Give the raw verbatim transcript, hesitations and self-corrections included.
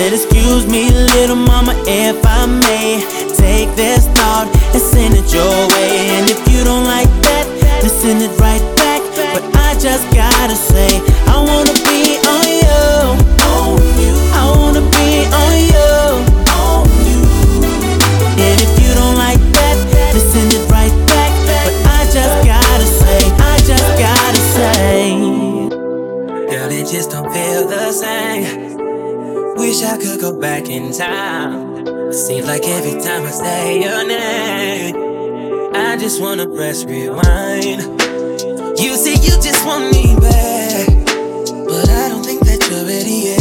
said, excuse me, little mama, if I may take this thought and send it your way. And if you don't like that, then send it right back. But I just gotta say, I wanna be on you, on you. I wanna be on you, on you. And if you don't like that, then send it right back. But I just gotta say, I just gotta say, girl, it just don't feel the same. Wish I could go back in time. Seems like every time I say your name, I just wanna press rewind. You say you just want me back, but I don't think that you're ready yet.